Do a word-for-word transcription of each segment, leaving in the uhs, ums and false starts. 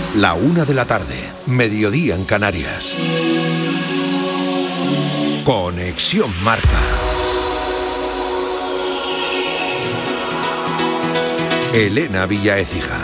La una de la tarde, mediodía en Canarias. Conexión Marca. Elena Villa Écija.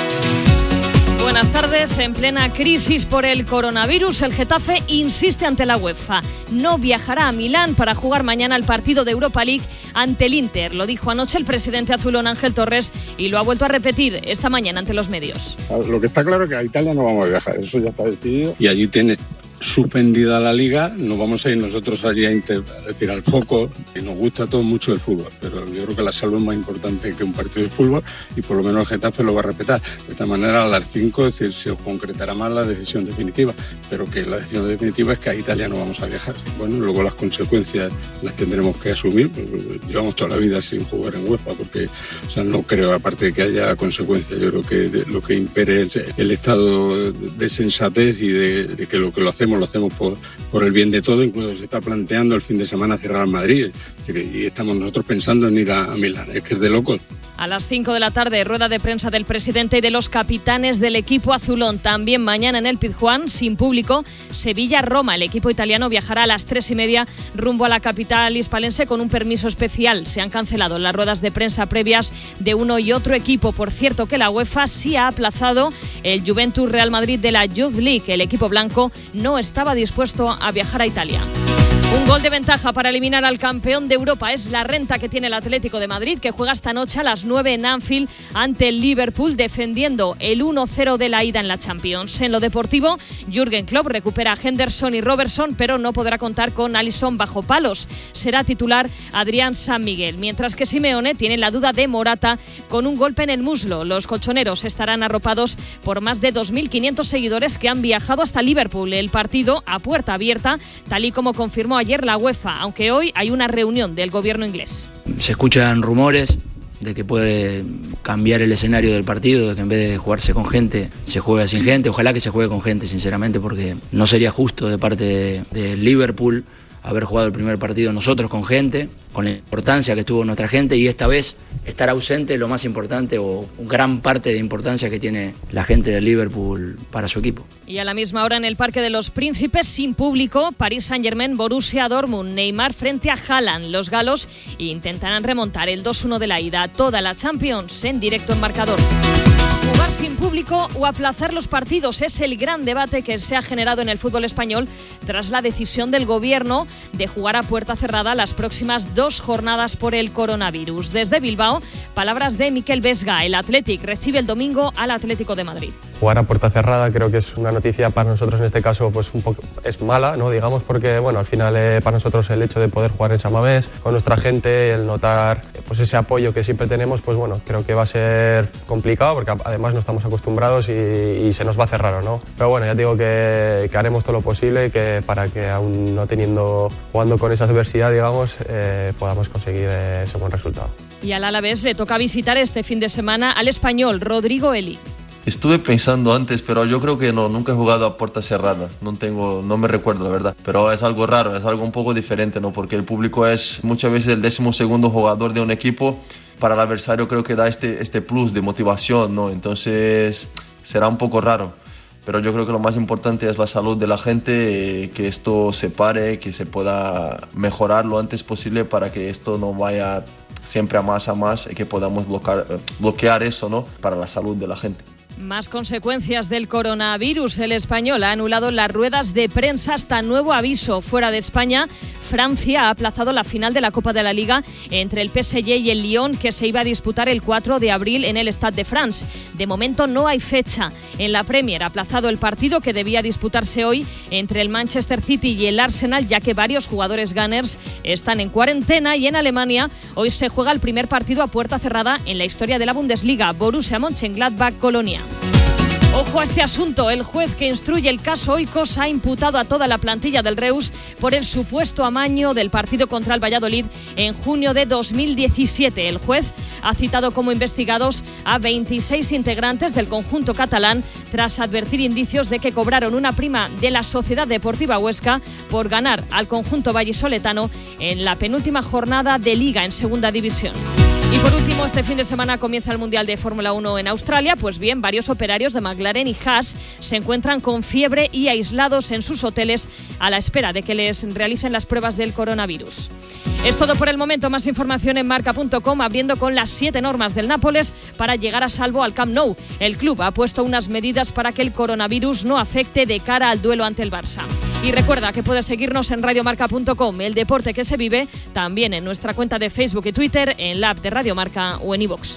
Buenas tardes. En plena crisis por el coronavirus, el Getafe insiste ante la UEFA. No viajará a Milán para jugar mañana el partido de Europa League ante el Inter. Lo dijo anoche el presidente azulón Ángel Torres y lo ha vuelto a repetir esta mañana ante los medios. Lo que está claro es que a Italia no vamos a viajar, eso ya está decidido. Y allí tiene suspendida la liga, nos vamos a ir nosotros allí a inter, es decir, al foco, y nos gusta a todos mucho el fútbol, pero yo creo que la salud es más importante que un partido de fútbol y por lo menos el Getafe lo va a respetar. De esta manera a las cinco es decir, se concretará más la decisión definitiva, pero que la decisión definitiva es que a Italia no vamos a viajar. Bueno, luego las consecuencias las tendremos que asumir, pues, llevamos toda la vida sin jugar en UEFA, porque o sea, no creo, aparte de que haya consecuencias, yo creo que lo que impere es el estado de sensatez y de, de que lo que lo hacemos lo hacemos por, por el bien de todo. Incluso se está planteando el fin de semana cerrar al Madrid, es decir, y estamos nosotros pensando en ir a, a Milán, es que es de locos. A las cinco de la tarde, rueda de prensa del presidente y de los capitanes del equipo azulón. También mañana en el Pizjuán, sin público, Sevilla-Roma. El equipo italiano viajará a las tres y media rumbo a la capital hispalense con un permiso especial. Se han cancelado las ruedas de prensa previas de uno y otro equipo. Por cierto que la UEFA sí ha aplazado el Juventus Real Madrid de la Youth League. El equipo blanco no estaba dispuesto a viajar a Italia. Un gol de ventaja para eliminar al campeón de Europa es la renta que tiene el Atlético de Madrid, que juega esta noche a las nueve en Anfield ante el Liverpool, defendiendo el uno cero de la ida en la Champions. En lo deportivo, Jürgen Klopp recupera a Henderson y Robertson, pero no podrá contar con Alisson bajo palos. Será titular Adrián San Miguel, mientras que Simeone tiene la duda de Morata con un golpe en el muslo. Los colchoneros estarán arropados por más de dos mil quinientos seguidores que han viajado hasta Liverpool. El partido a puerta abierta, tal y como confirmó ayer la UEFA, aunque hoy hay una reunión del gobierno inglés. Se escuchan rumores de que puede cambiar el escenario del partido, de que en vez de jugarse con gente, se juegue sin gente. Ojalá que se juegue con gente, sinceramente, porque no sería justo de parte de, de Liverpool haber jugado el primer partido nosotros con gente, con la importancia que tuvo nuestra gente, y esta vez estar ausente lo más importante o gran parte de importancia que tiene la gente del Liverpool para su equipo. Y a la misma hora en el Parque de los Príncipes, sin público, Paris Saint-Germain, Borussia Dortmund, Neymar frente a Haaland. Los galos intentarán remontar el dos uno de la ida. Toda la Champions en directo en Marcador. Jugar sin público o aplazar los partidos es el gran debate que se ha generado en el fútbol español tras la decisión del gobierno de jugar a puerta cerrada las próximas dos jornadas por el coronavirus. Desde Bilbao, palabras de Mikel Vesga. El Athletic recibe el domingo al Atlético de Madrid. Jugar a puerta cerrada creo que es una noticia para nosotros en este caso, pues un poco es mala, ¿no? Digamos, porque bueno, al final eh, para nosotros el hecho de poder jugar en San Mamés con nuestra gente, el notar pues ese apoyo que siempre tenemos, pues bueno, creo que va a ser complicado porque además no estamos acostumbrados y, y se nos va a hacer raro, ¿no? Pero bueno, ya te digo que, que haremos todo lo posible que para que aún no teniendo, jugando con esa adversidad, digamos, eh, podamos conseguir eh, ese buen resultado. Y al Alavés le toca visitar este fin de semana al español Rodrigo Eli. Estuve pensando antes, pero yo creo que no, nunca he jugado a puerta cerrada, no tengo, no me recuerdo la verdad, pero es algo raro, es algo un poco diferente, ¿no? Porque el público es muchas veces el décimo segundo jugador de un equipo, para el adversario creo que da este, este plus de motivación, ¿no? Entonces será un poco raro, pero yo creo que lo más importante es la salud de la gente, eh, que esto se pare, que se pueda mejorar lo antes posible para que esto no vaya siempre a más a más y que podamos bloquear, bloquear eso, ¿no? Para la salud de la gente. Más consecuencias del coronavirus. El español ha anulado las ruedas de prensa hasta nuevo aviso. Fuera de España, Francia ha aplazado la final de la Copa de la Liga entre el P S G y el Lyon, que se iba a disputar el cuatro de abril en el Stade de France. De momento no hay fecha. En la Premier ha aplazado el partido que debía disputarse hoy entre el Manchester City y el Arsenal, ya que varios jugadores Gunners están en cuarentena. Y en Alemania hoy se juega el primer partido a puerta cerrada en la historia de la Bundesliga, Borussia Mönchengladbach-Colonia. Ojo a este asunto. El juez que instruye el caso Oikos ha imputado a toda la plantilla del Reus por el supuesto amaño del partido contra el Valladolid en junio de dos mil diecisiete. El juez ha citado como investigados a veintiséis integrantes del conjunto catalán tras advertir indicios de que cobraron una prima de la Sociedad Deportiva Huesca por ganar al conjunto vallisoletano en la penúltima jornada de Liga en Segunda División. Y por último, este fin de semana comienza el Mundial de Fórmula uno en Australia. Pues bien, varios operarios de McLaren y Haas se encuentran con fiebre y aislados en sus hoteles a la espera de que les realicen las pruebas del coronavirus. Es todo por el momento. Más información en marca punto com, abriendo con las siete normas del Nápoles para llegar a salvo al Camp Nou. El club ha puesto unas medidas para que el coronavirus no afecte de cara al duelo ante el Barça. Y recuerda que puedes seguirnos en radio marca punto com, el deporte que se vive, también en nuestra cuenta de Facebook y Twitter, en la app de Radio Marca o en iVoox.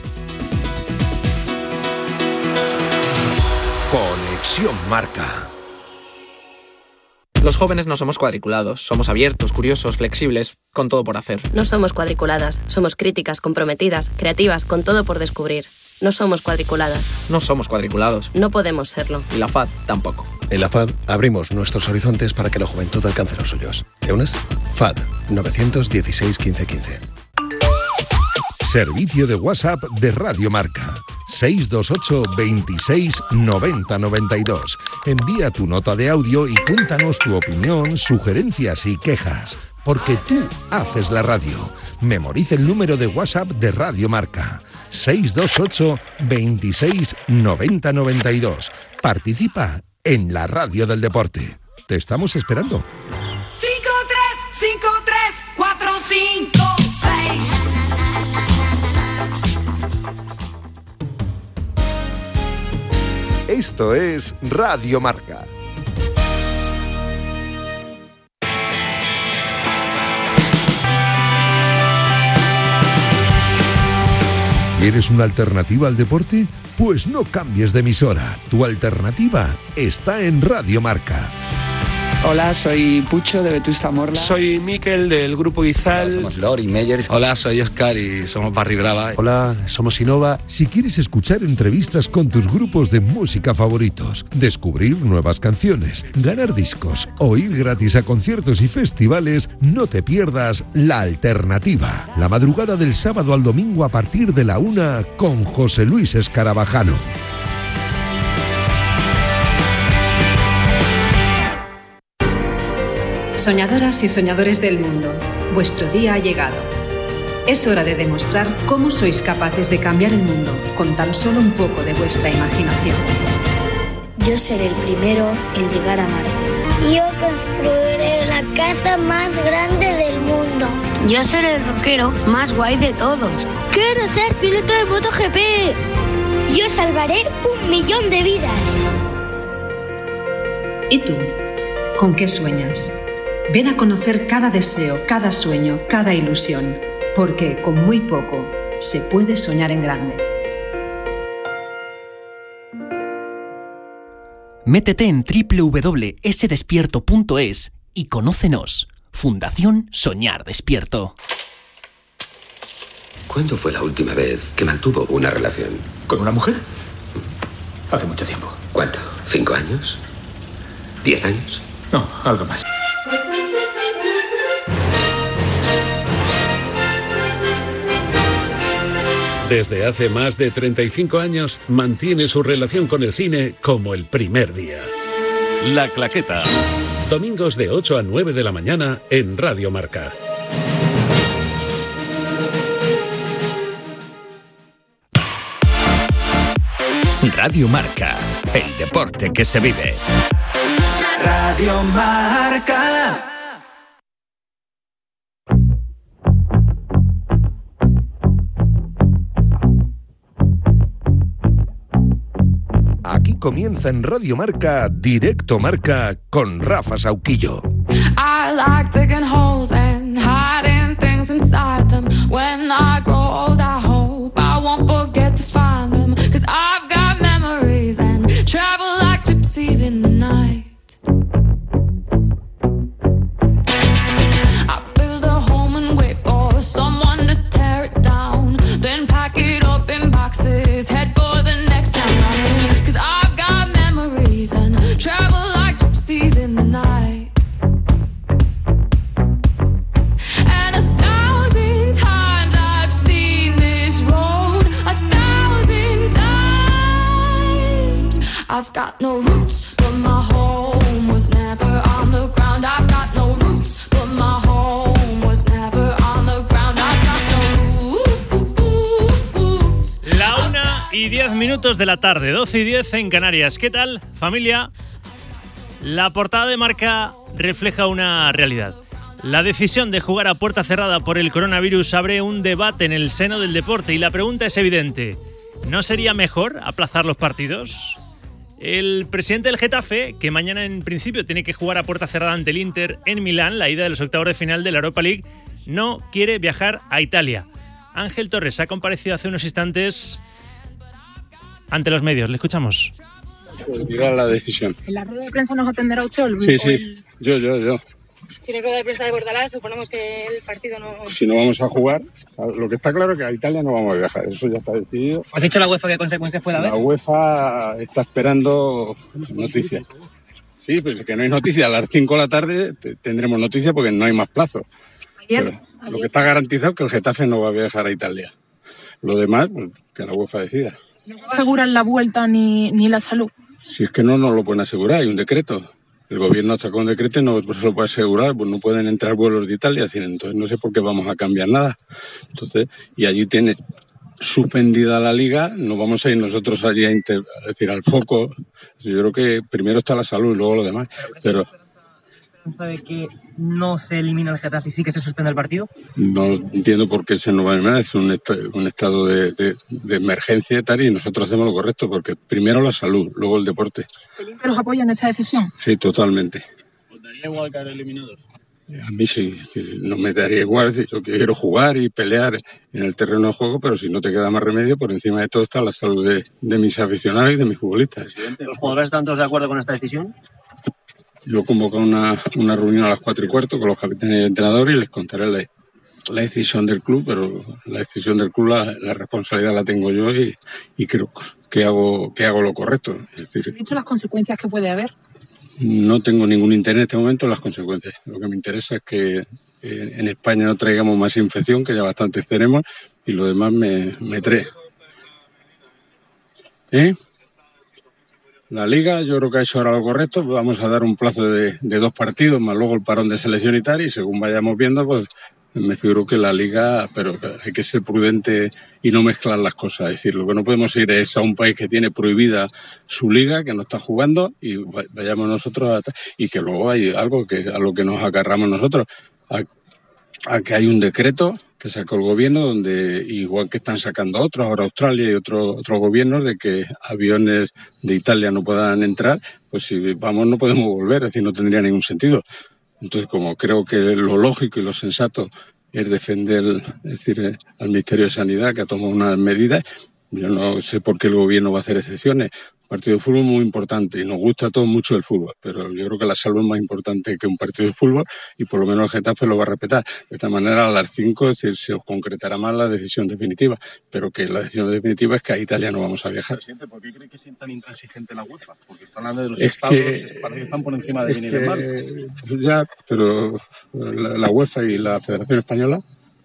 Conexión Marca. Los jóvenes no somos cuadriculados, somos abiertos, curiosos, flexibles, con todo por hacer. No somos cuadriculadas, somos críticas, comprometidas, creativas, con todo por descubrir. No somos cuadriculadas. No somos cuadriculados. No podemos serlo. Y la F A D tampoco. En la F A D abrimos nuestros horizontes para que la juventud alcance los suyos. ¿Te unes? F A D nueve uno seis, quince, quince. Servicio de WhatsApp de Radio Marca. seis dos ocho, veintiséis, noventa, noventa y dos. Envía tu nota de audio y cuéntanos tu opinión, sugerencias y quejas. Porque tú haces la radio. Memoriza el número de WhatsApp de Radio Marca. seis dos ocho, veintiséis, noventa, noventa y dos. Participa en la radio del deporte. Te estamos esperando. cinco tres cinco tres cuatro cinco seis. Esto es Radio Marca. ¿Quieres una alternativa al deporte? Pues no cambies de emisora. Tu alternativa está en Radio Marca. Hola, soy Pucho de Vetusta Morla. Soy Miquel del Grupo Izal. Hola, somos Lori Meyer. Hola, soy Oscar y somos Barry Brava. Hola, somos Innova. Si quieres escuchar entrevistas con tus grupos de música favoritos, descubrir nuevas canciones, ganar discos o ir gratis a conciertos y festivales, no te pierdas La Alternativa. La madrugada del sábado al domingo a partir de la una con José Luis Escarabajano. Soñadoras y soñadores del mundo, vuestro día ha llegado. Es hora de demostrar cómo sois capaces de cambiar el mundo con tan solo un poco de vuestra imaginación. Yo seré el primero en llegar a Marte. Yo construiré la casa más grande del mundo. Yo seré el rockero más guay de todos. Quiero ser piloto de MotoGP. Yo salvaré un millón de vidas. ¿Y tú? ¿Con qué sueñas? Ven a conocer cada deseo, cada sueño, cada ilusión, porque con muy poco se puede soñar en grande. Métete en doble u doble u doble u punto ese despierto punto es y conócenos. Fundación Soñar Despierto. ¿Cuándo fue la última vez que mantuvo una relación? ¿Con una mujer? Hace mucho tiempo. ¿Cuánto? ¿Cinco años? ¿Diez años? No, algo más. Desde hace más de treinta y cinco años mantiene su relación con el cine como el primer día. La Claqueta. Domingos de ocho a nueve de la mañana en Radio Marca. Radio Marca. El deporte que se vive. Radio Marca. Aquí comienza en Radio Marca, Directo Marca, con Rafa Sauquillo. I like digging holes and hiding things inside them. When I grow old, I hope I won't forget to find them. Cause I've got memories and travel like gypsies in the night. I build a home and wait for someone to tear it down. Then pack it up in boxes, head for the next town running. Cause I've got memories and travel like gypsies in the night. And a thousand times I've seen this road, a thousand times. I've got no roots, but my home was never on the ground. I've got no roots, but my home was never on the ground. I've got no roots, diez minutos de la tarde, doce y diez en Canarias. ¿Qué tal, familia? La portada de Marca refleja una realidad. La decisión de jugar a puerta cerrada por el coronavirus abre un debate en el seno del deporte y la pregunta es evidente. ¿No sería mejor aplazar los partidos? El presidente del Getafe, que mañana en principio tiene que jugar a puerta cerrada ante el Inter en Milán, la ida de los octavos de final de la Europa League, no quiere viajar a Italia. Ángel Torres ha comparecido hace unos instantes ante los medios. Le escuchamos. Dirá la decisión. ¿En la rueda de prensa nos atenderá Uchol? Sí, sí, el... yo, yo, yo. Si no hay rueda de prensa de Bordalás, suponemos que el partido no... Si no vamos a jugar, lo que está claro es que a Italia no vamos a viajar, eso ya está decidido. ¿Has dicho la UEFA qué consecuencias puede haber? La UEFA está esperando noticias. Sí, pues que no hay noticias. A las cinco de la tarde tendremos noticias porque no hay más plazo. Ayer, Pero ayer. Lo que está garantizado es que el Getafe no va a viajar a Italia. Lo demás, pues, que la UEFA decida. No aseguran la vuelta ni, ni la salud. Si es que no nos lo pueden asegurar, hay un decreto. El gobierno sacó un decreto y no se lo puede asegurar, pues no pueden entrar vuelos de Italia, entonces no sé por qué vamos a cambiar nada. Entonces, y allí tiene suspendida la liga, no vamos a ir nosotros allí a inter, es decir, al foco. Yo creo que primero está la salud y luego lo demás. Pero ¿sabe que no se elimina el Getafe y sí que se suspende el partido? No entiendo por qué se nos va a eliminar, es un, est un estado de, de, de emergencia y tal, y nosotros hacemos lo correcto, porque primero la salud, luego el deporte. ¿El Inter os apoya en esta decisión? Sí, totalmente. ¿Os daría igual quedar eliminados? A mí sí, no me daría igual, yo quiero jugar y pelear en el terreno de juego, pero si no te queda más remedio, por encima de todo está la salud de, de mis aficionados y de mis futbolistas. Presidente, ¿los jugadores están todos de acuerdo con esta decisión? Yo convoco una, una reunión a las cuatro y cuarto con los capitanes y entrenadores y les contaré la, la decisión del club, pero la decisión del club, la, la responsabilidad la tengo yo y, y creo que hago, que hago lo correcto. Es decir, ¿has dicho las consecuencias que puede haber? No tengo ningún interés en este momento en las consecuencias. Lo que me interesa es que eh, en España no traigamos más infección, que ya bastantes tenemos, y lo demás me, me trae. ¿Eh? La Liga, yo creo que ha hecho ahora lo correcto. Vamos a dar un plazo de, de dos partidos, más luego el parón de selección y tal, y según vayamos viendo, pues me figuro que la Liga, pero hay que ser prudente y no mezclar las cosas. Es decir, lo que no podemos ir es a un país que tiene prohibida su Liga, que no está jugando, y vayamos nosotros a, y que luego hay algo que a lo que nos agarramos nosotros, a, a que hay un decreto que sacó el gobierno, donde igual que están sacando otros, ahora Australia y otros otros gobiernos, de que aviones de Italia no puedan entrar, pues si vamos no podemos volver, es decir, no tendría ningún sentido. Entonces, como creo que lo lógico y lo sensato es defender, es decir, al Ministerio de Sanidad, que ha tomado unas medidas, yo no sé por qué el gobierno va a hacer excepciones. Un partido de fútbol muy importante y nos gusta a todos mucho el fútbol, pero yo creo que la salud es más importante que un partido de fútbol y por lo menos el Getafe lo va a respetar. De esta manera a las cinco es decir, se os concretará más la decisión definitiva, pero que la decisión definitiva es que a Italia no vamos a viajar. Presidente, ¿por qué cree que es tan intransigente la UEFA? Porque está hablando de los es estados, que, parece que están por encima de bien y de mal. Ya, pero la, la UEFA y la Federación Española,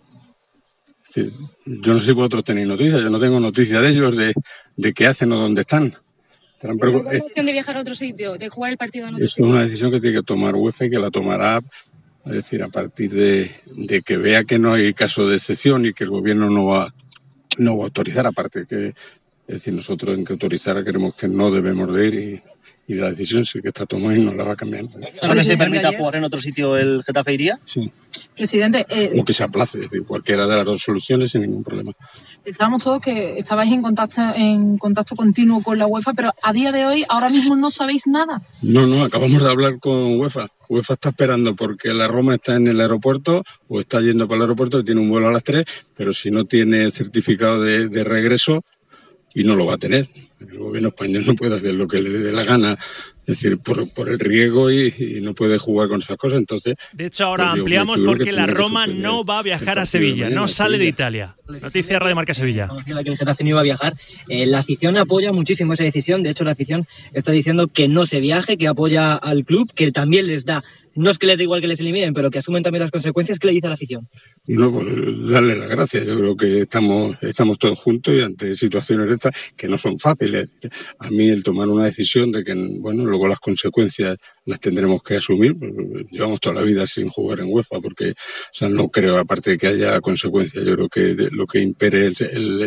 es decir, yo no sé si vosotros tenéis noticias, yo no tengo noticias de ellos, de, de qué hacen o dónde están. ¿Es la opción de viajar a otro sitio, de jugar el partido en otro Esto sitio? Es una decisión que tiene que tomar UEFA y que la tomará, es decir, a partir de, de que vea que no hay caso de excepción y que el gobierno no va, no va a autorizar, aparte que, es decir, nosotros en que autorizara queremos que no debemos de ir y, y la decisión sí que está tomada y no la va a cambiar. ¿Solo que se permita jugar en otro sitio el Getafe iría? Sí. Presidente, eh, o que se aplace, es decir, cualquiera de las dos soluciones sin ningún problema. pensábamos todos que estabais en contacto, en contacto continuo con la UEFA, pero a día de hoy, ahora mismo no sabéis nada. No, no, acabamos de hablar con UEFA. UEFA está esperando porque la Roma está en el aeropuerto o está yendo para el aeropuerto y tiene un vuelo a las tres, pero si no tiene certificado de, de regreso, y no lo va a tener. El gobierno español no puede hacer lo que le dé la gana, es decir, por, por el riesgo y, y no puede jugar con esas cosas. Entonces, de hecho, ahora pues, ampliamos porque la Roma no va a viajar a Sevilla, no sale de Italia. Noticia de Radio Marca Sevilla. Que el Getafe no iba a viajar. Eh, la afición apoya muchísimo esa decisión. De hecho, la afición está diciendo que no se viaje, que apoya al club, que también les da, no es que les dé igual que les eliminen, pero que asumen también las consecuencias. ¿Qué le dice a la afición? No, pues darle las gracias. Yo creo que estamos, estamos todos juntos y ante situaciones de estas que no son fáciles. A mí el tomar una decisión de que, bueno, luego las consecuencias las tendremos que asumir. Pues, llevamos toda la vida sin jugar en UEFA porque, o sea, no creo, aparte de que haya consecuencias, yo creo que lo que impere el, el,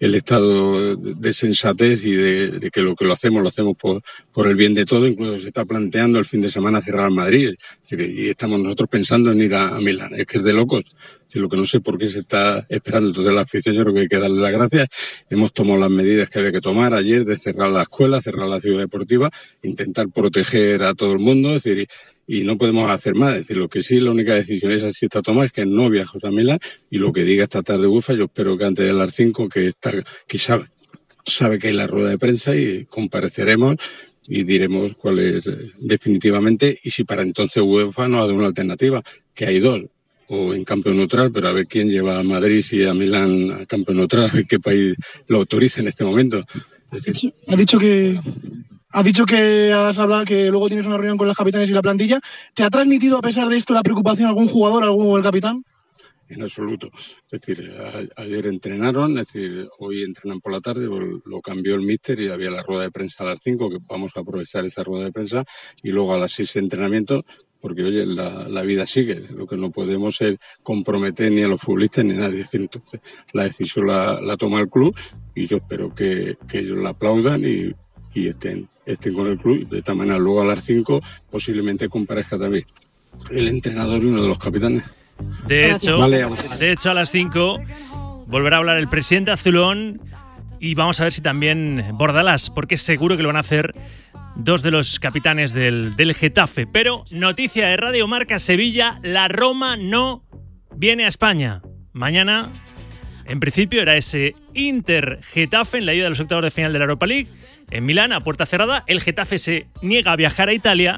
el estado de sensatez y de, de que lo que lo hacemos, lo hacemos por, por el bien de todo. Incluso se está planteando el fin de semana cerrar al Madrid. Es decir, y estamos nosotros pensando en ir a, a Milán. Es que es de locos. Es decir, lo que no sé por qué se está esperando. Entonces la afición, yo creo que hay que darle las gracias. Hemos tomado las medidas que había que tomar ayer de cerrar la escuela, cerrar la ciudad deportiva, intentar proteger a todo el mundo. Es decir, y no podemos hacer más. Es decir, lo que sí, la única decisión esa sí está tomada es que no viajamos a Milán, y lo que diga esta tarde UEFA, yo espero que antes de las cinco, que está, que sabe, sabe que hay la rueda de prensa, y compareceremos y diremos cuál es definitivamente, y si para entonces UEFA nos ha dado una alternativa, que hay dos, o en campo neutral, pero a ver quién lleva a Madrid y a Milán a campo neutral, a ver qué país lo autoriza en este momento. Es decir, ha dicho que Has dicho que has hablado, que luego tienes una reunión con los capitanes y la plantilla. ¿Te ha transmitido, a pesar de esto, la preocupación algún jugador, algún el capitán? En absoluto. Es decir, a, ayer entrenaron, es decir, hoy entrenan por la tarde, lo cambió el míster y había la rueda de prensa a las cinco, que vamos a aprovechar esa rueda de prensa, y luego a las seis de entrenamiento, porque oye, la, la vida sigue. Lo que no podemos es comprometer ni a los futbolistas ni a nadie. Es decir, entonces, la decisión la, la toma el club, y yo espero que, que ellos la aplaudan y y estén, estén con el club. De esta manera, luego a las cinco posiblemente comparezca también el entrenador y uno de los capitanes. De hecho, vale. de hecho a las cinco volverá a hablar el presidente azulón, y vamos a ver si también Bordalás, porque seguro que lo van a hacer dos de los capitanes del, del Getafe. Pero noticia de Radio Marca Sevilla: la Roma no viene a España. Mañana, en principio, era ese Inter-Getafe en la ida de los octavos de final de la Europa League en Milán, a puerta cerrada. El Getafe se niega a viajar a Italia,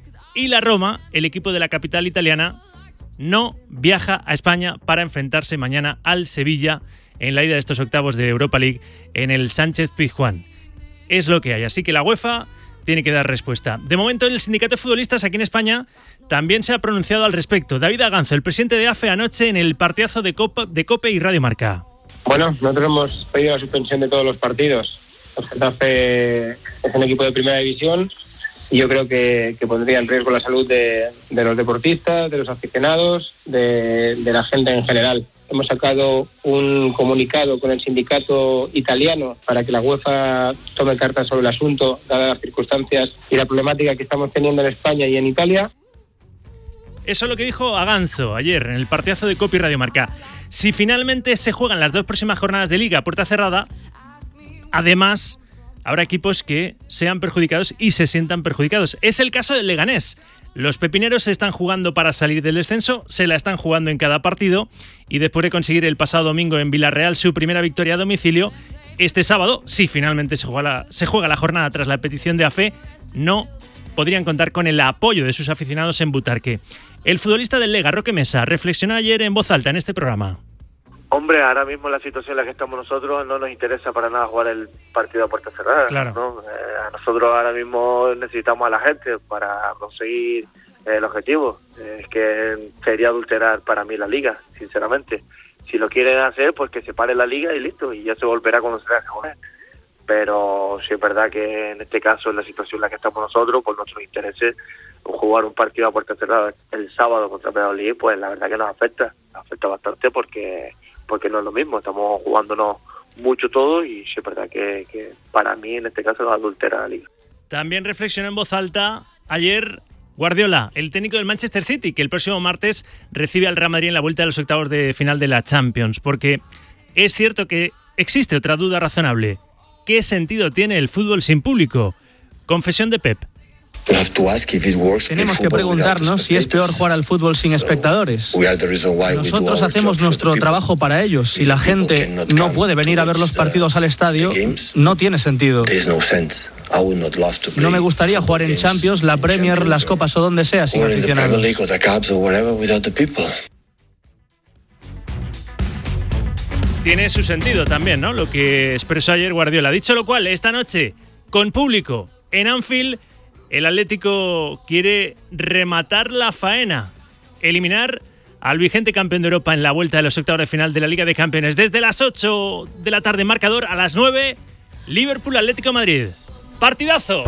y la Roma, el equipo de la capital italiana, no viaja a España para enfrentarse mañana al Sevilla en la ida de estos octavos de Europa League en el Sánchez Pizjuán. Es lo que hay, así que la UEFA tiene que dar respuesta. De momento, el sindicato de futbolistas aquí en España también se ha pronunciado al respecto. David Aganzo, el presidente de A F E, anoche en el partidazo de Copa, de COPE y Radio Marca. Bueno, nosotros hemos pedido la suspensión de todos los partidos. El Getafe es un equipo de primera división, y yo creo que, que pondría en riesgo la salud de, de los deportistas, de los aficionados, de, de la gente en general. Hemos sacado un comunicado con el sindicato italiano para que la UEFA tome cartas sobre el asunto, dadas las circunstancias y la problemática que estamos teniendo en España y en Italia. Eso es lo que dijo Aganzo ayer en el partidazo de Copa y Radio Marca. Si finalmente se juegan las dos próximas jornadas de Liga a puerta cerrada, además habrá equipos que sean perjudicados y se sientan perjudicados. Es el caso del Leganés. Los pepineros se están jugando para salir del descenso, se la están jugando en cada partido, y después de conseguir el pasado domingo en Villarreal su primera victoria a domicilio, este sábado, si finalmente se juega la, se juega la jornada tras la petición de A F E, no podrían contar con el apoyo de sus aficionados en Butarque. El futbolista del Lega, Roque Mesa, reflexionó ayer en voz alta en este programa. Hombre, ahora mismo la situación en la que estamos nosotros no nos interesa para nada jugar el partido a puerta cerrada. Claro. ¿no? Eh, a nosotros ahora mismo necesitamos a la gente para conseguir eh, el objetivo. Eh, es que sería adulterar para mí la liga, sinceramente. Si lo quieren hacer, pues que se pare la liga y listo, y ya se volverá cuando se tenga que jugar. Pero sí es verdad que en este caso, en la situación en la que estamos nosotros, por nuestros intereses, jugar un partido a puerta cerrada el sábado contra Valladolid, pues la verdad que nos afecta, nos afecta bastante porque porque no es lo mismo, estamos jugándonos mucho todo, y sí es verdad que, que para mí en este caso nos adultera la liga. También reflexionó en voz alta ayer Guardiola, el técnico del Manchester City, que el próximo martes recibe al Real Madrid en la vuelta de los octavos de final de la Champions, porque es cierto que existe otra duda razonable. ¿Qué sentido tiene el fútbol sin público? Confesión de Pep. Tenemos que preguntarnos si es peor jugar al fútbol sin espectadores. Nosotros hacemos nuestro trabajo para ellos. Si la gente no puede venir a ver los partidos al estadio, no tiene sentido. No me gustaría jugar en Champions, la Premier, las Copas o donde sea sin aficionados. Tiene su sentido también, ¿no? Lo que expresó ayer Guardiola. Dicho lo cual, esta noche, con público en Anfield, el Atlético quiere rematar la faena, eliminar al vigente campeón de Europa en la vuelta de los octavos de final de la Liga de Campeones. Desde las ocho de la tarde, marcador, a las nueve, Liverpool Atlético de Madrid. ¡Partidazo!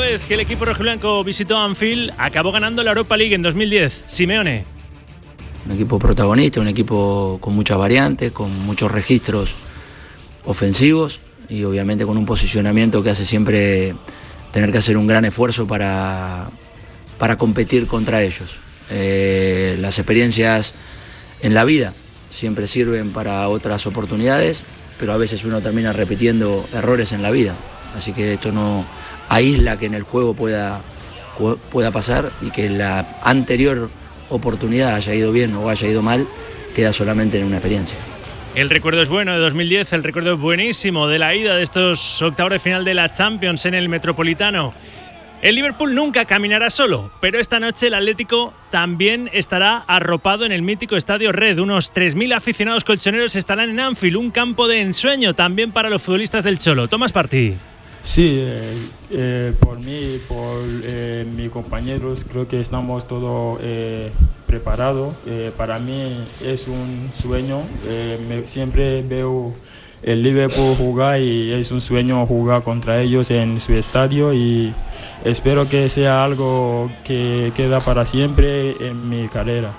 vez que el equipo rojiblanco visitó Anfield, acabó ganando la Europa League en dos mil diez. Simeone. Un equipo protagonista, un equipo con muchas variantes, con muchos registros ofensivos y obviamente con un posicionamiento que hace siempre tener que hacer un gran esfuerzo para, para competir contra ellos. Eh, las experiencias en la vida siempre sirven para otras oportunidades, pero a veces uno termina repitiendo errores en la vida. Así que esto no aísla que en el juego pueda, pueda pasar y que la anterior oportunidad haya ido bien o haya ido mal, queda solamente en una experiencia. El recuerdo es bueno de dos mil diez, el recuerdo es buenísimo de la ida de estos octavos de final de la Champions en el Metropolitano. El Liverpool nunca caminará solo, pero esta noche el Atlético también estará arropado en el mítico Estadio Red. Unos tres mil aficionados colchoneros estarán en Anfield, un campo de ensueño también para los futbolistas del Cholo. Tomás Partí. Sí, eh, eh, por mí, por eh, mis compañeros, creo que estamos todos eh, preparados. Eh, para mí es un sueño. Eh, me, siempre veo el Liverpool jugar y es un sueño jugar contra ellos en su estadio y espero que sea algo que queda para siempre en mi carrera.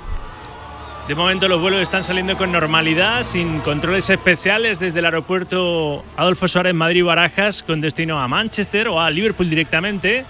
De momento los vuelos están saliendo con normalidad, sin controles especiales desde el aeropuerto Adolfo Suárez Madrid-Barajas con destino a Manchester o a Liverpool directamente.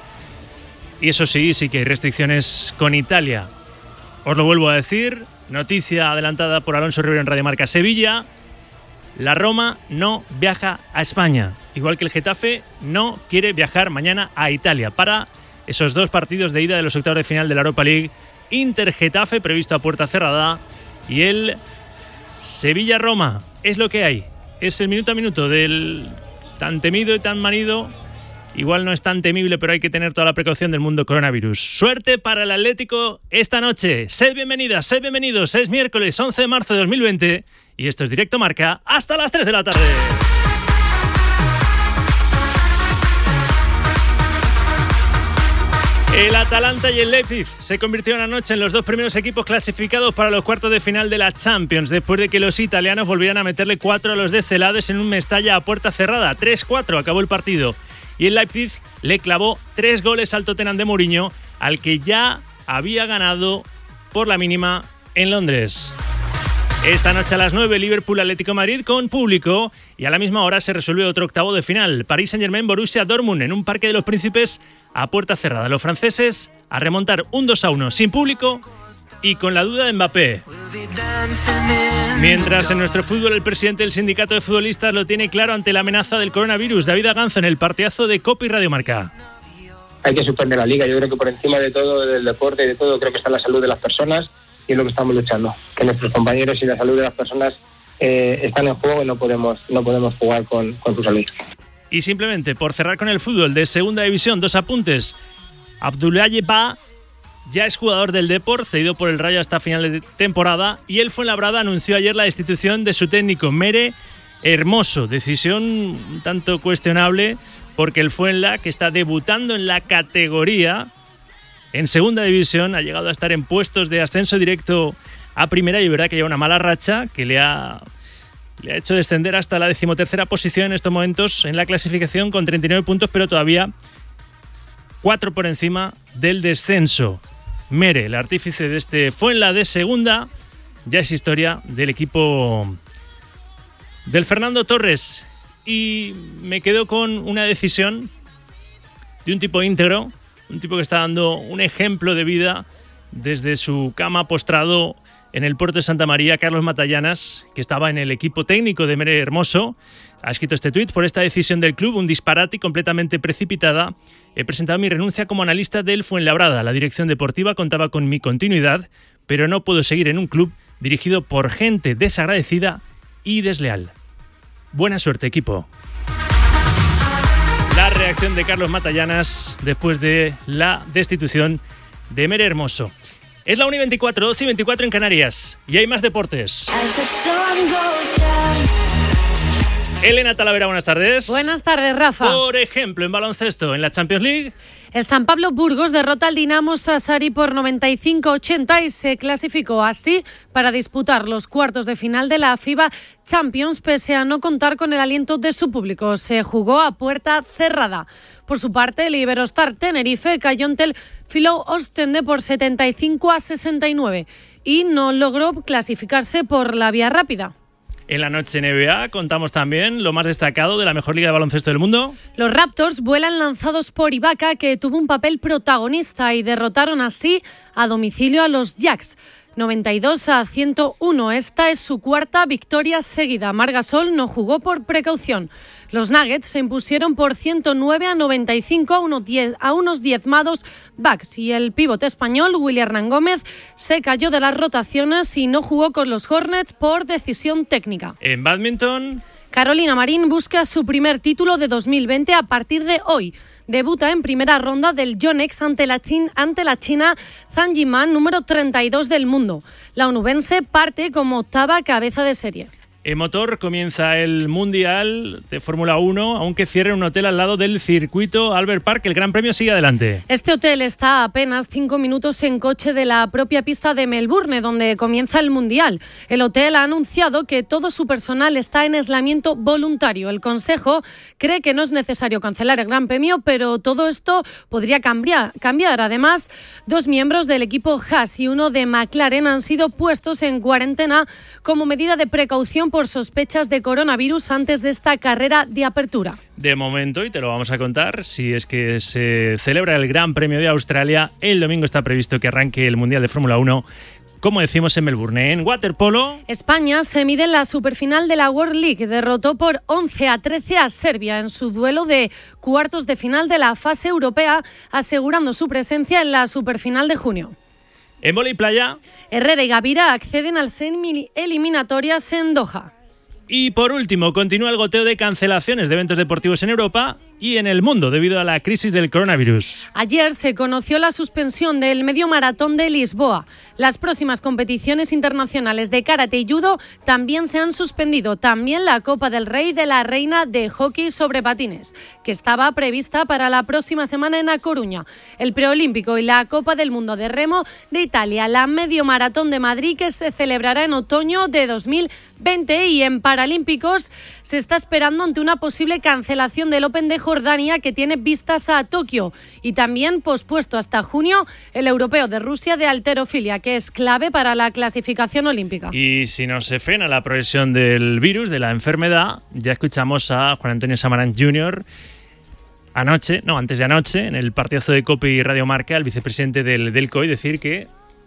Y eso sí, sí que hay restricciones con Italia. Os lo vuelvo a decir, noticia adelantada por Alonso Rivero en Radio Marca. Sevilla, la Roma no viaja a España, igual que el Getafe no quiere viajar mañana a Italia para esos dos partidos de ida de los octavos de final de la Europa League. Inter-Getafe previsto a puerta cerrada y el Sevilla-Roma. Es lo que hay. Es el minuto a minuto del tan temido y tan manido. Igual no es tan temible, pero hay que tener toda la precaución del mundo coronavirus. Suerte para el Atlético esta noche. Sed bienvenidas, sed bienvenidos. Es miércoles once de marzo de dos mil veinte y esto es Directo Marca hasta las tres de la tarde. El Atalanta y el Leipzig se convirtieron anoche en los dos primeros equipos clasificados para los cuartos de final de la Champions, después de que los italianos volvieran a meterle cuatro a los de Celades en un Mestalla a puerta cerrada. tres cuatro acabó el partido. Y el Leipzig le clavó tres goles al Tottenham de Mourinho, al que ya había ganado por la mínima en Londres. Esta noche a las nueve, Liverpool Atlético Madrid con público y a la misma hora se resuelve otro octavo de final. París Saint-Germain Borussia Dortmund en un Parque de los Príncipes a puerta cerrada. Los franceses a remontar un dos a uno sin público y con la duda de Mbappé. Mientras en nuestro fútbol el presidente del sindicato de futbolistas lo tiene claro ante la amenaza del coronavirus. David Aganzo en el partidazo de Copa y Radio Marca. Hay que suspender la liga. Yo creo que por encima de todo, del deporte y de todo, creo que está la salud de las personas y es lo que estamos luchando. Que nuestros compañeros y la salud de las personas eh, están en juego y no podemos, no podemos jugar con, con su salud. Y simplemente, por cerrar con el fútbol de segunda división, dos apuntes. Abdoulaye Ba ya es jugador del Depor, cedido por el Rayo hasta final de temporada, y el Fuenlabrada anunció ayer la destitución de su técnico, Mere Hermoso. Decisión un tanto cuestionable, porque el Fuenla, que está debutando en la categoría, en segunda división, ha llegado a estar en puestos de ascenso directo a primera, y es verdad que lleva una mala racha que le ha... Le ha hecho descender hasta la decimotercera posición en estos momentos en la clasificación con treinta y nueve puntos, pero todavía cuatro por encima del descenso. Mere, el artífice de este Fuenla de segunda, ya es historia del equipo del Fernando Torres. Y me quedo con una decisión de un tipo íntegro, un tipo que está dando un ejemplo de vida desde su cama postrado en el puerto de Santa María. Carlos Matallanas, que estaba en el equipo técnico de Mere Hermoso, ha escrito este tuit: por esta decisión del club, un disparate y completamente precipitada, he presentado mi renuncia como analista del Fuenlabrada. La dirección deportiva contaba con mi continuidad, pero no puedo seguir en un club dirigido por gente desagradecida y desleal. Buena suerte, equipo. La reacción de Carlos Matallanas después de la destitución de Mere Hermoso. Es la una y veinticuatro, doce y veinticuatro en Canarias. Y hay más deportes. Elena Talavera, buenas tardes. Buenas tardes, Rafa. Por ejemplo, en baloncesto, en la Champions League. El San Pablo Burgos derrota al Dinamo Sassari por noventa y cinco a ochenta y se clasificó así para disputar los cuartos de final de la FIBA Champions pese a no contar con el aliento de su público. Se jugó a puerta cerrada. Por su parte, el Iberostar Tenerife cayó ante el Filou Ostende por setenta y cinco a sesenta y nueve y no logró clasificarse por la vía rápida. En la noche N B A contamos también lo más destacado de la mejor liga de baloncesto del mundo. Los Raptors vuelan lanzados por Ibaka, que tuvo un papel protagonista, y derrotaron así a domicilio a los Jazz. noventa y dos a ciento uno. Esta es su cuarta victoria seguida. Marc Gasol no jugó por precaución. Los Nuggets se impusieron por ciento nueve a noventa y cinco a unos, diez, a unos diezmados Bucks, y el pívot español Willy Hernán Gómez se cayó de las rotaciones y no jugó con los Hornets por decisión técnica. En bádminton, Carolina Marín busca su primer título de dos mil veinte a partir de hoy. Debuta en primera ronda del Yonex ante la, ante la China Zhang Yiman, número treinta y dos del mundo. La onubense parte como octava cabeza de serie. En motor comienza el Mundial de Fórmula uno, aunque cierre un hotel al lado del circuito Albert Park. El Gran Premio sigue adelante. Este hotel está a apenas cinco minutos en coche de la propia pista de Melbourne, donde comienza el Mundial. El hotel ha anunciado que todo su personal está en aislamiento voluntario. El Consejo cree que no es necesario cancelar el Gran Premio, pero todo esto podría cambiar. cambiar. Además, dos miembros del equipo Haas y uno de McLaren han sido puestos en cuarentena como medida de precaución por sospechas de coronavirus antes de esta carrera de apertura. De momento, y te lo vamos a contar, si es que se celebra el Gran Premio de Australia, el domingo está previsto que arranque el Mundial de Fórmula uno, como decimos, en Melbourne. En waterpolo, España se mide en la superfinal de la World League. Derrotó por once a trece a Serbia en su duelo de cuartos de final de la fase europea, asegurando su presencia en la superfinal de junio. En vóley playa, Herrera y Gavira acceden al semi eliminatorias en Doha. Y por último, continúa el goteo de cancelaciones de eventos deportivos en Europa y en el mundo debido a la crisis del coronavirus. Ayer se conoció la suspensión del medio maratón de Lisboa. Las próximas competiciones internacionales de karate y judo también se han suspendido. También la Copa del Rey de la Reina de hockey sobre patines, que estaba prevista para la próxima semana en A Coruña. El preolímpico y la Copa del Mundo de remo de Italia, la medio maratón de Madrid, que se celebrará en otoño de dos mil veinte, y en Paralímpicos se está esperando ante una posible cancelación del Open de Jordania, que tiene vistas a Tokio, y también pospuesto hasta junio el Europeo de Rusia de halterofilia, que es clave para la clasificación olímpica. Y si no se frena la progresión del virus, de la enfermedad, ya escuchamos a Juan Antonio Samaranch junior anoche, no, antes de anoche, en el partidazo de COPE y Radio Marca, el vicepresidente del, del C O I, decir que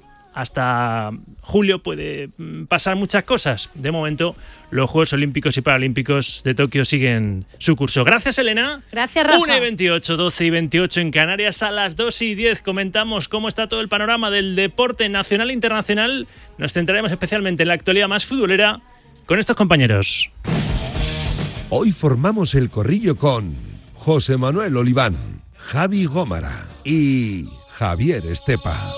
hasta julio puede pasar muchas cosas. De momento, los Juegos Olímpicos y Paralímpicos de Tokio siguen su curso. Gracias, Elena. Gracias, Rafa. una y veintiocho, doce y veintiocho en Canarias. A las dos y diez comentamos cómo está todo el panorama del deporte nacional e internacional. Nos centraremos especialmente en la actualidad más futbolera con estos compañeros. Hoy formamos el corrillo con José Manuel Oliván, Javi Gómara y Javier Estepa.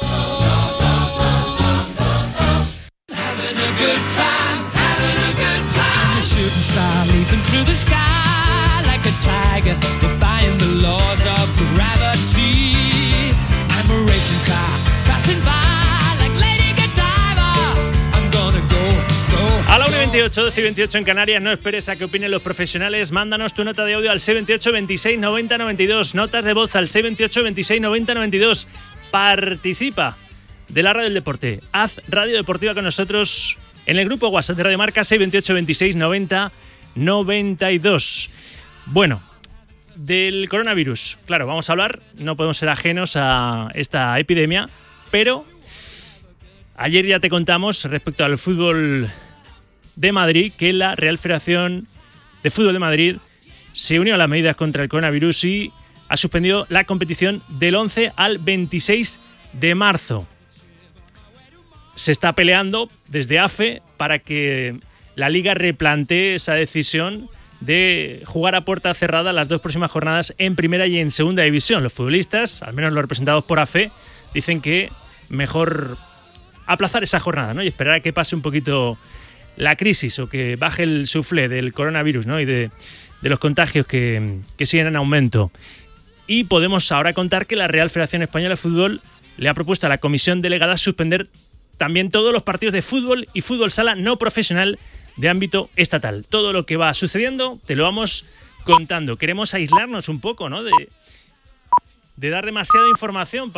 Shooting star leaping through the sky like a tiger, defying the laws of gravity. I'm a racing car passing by like Lady Godiva. I'm gonna go, go. A la una y veintiocho, doce y veintiocho en Canarias. No esperes a que opinen los profesionales. Mándanos tu nota de audio al seis veintiocho, veintiséis, noventa, noventa y dos. Notas de voz al seis veintiocho, veintiséis, noventa, noventa y dos. Participa de la radio del deporte. Haz radio deportiva con nosotros en el grupo WhatsApp de Radio Marca, seis veintiocho, veintiséis, noventa, noventa y dos. Bueno, del coronavirus, claro, vamos a hablar, no podemos ser ajenos a esta epidemia, pero ayer ya te contamos respecto al fútbol de Madrid que la Real Federación de Fútbol de Madrid se unió a las medidas contra el coronavirus y ha suspendido la competición del once al veintiséis de marzo. Se está peleando desde A F E para que la Liga replantee esa decisión de jugar a puerta cerrada las dos próximas jornadas en primera y en segunda división. Los futbolistas, al menos los representados por A F E, dicen que mejor aplazar esa jornada, ¿no? Y esperar a que pase un poquito la crisis o que baje el suflé del coronavirus, ¿no? Y de, de los contagios que, que siguen en aumento. Y podemos ahora contar que la Real Federación Española de Fútbol le ha propuesto a la comisión delegada suspender también todos los partidos de fútbol y fútbol sala no profesional de ámbito estatal. Todo lo que va sucediendo te lo vamos contando. Queremos aislarnos un poco, ¿no? De, de dar demasiada información.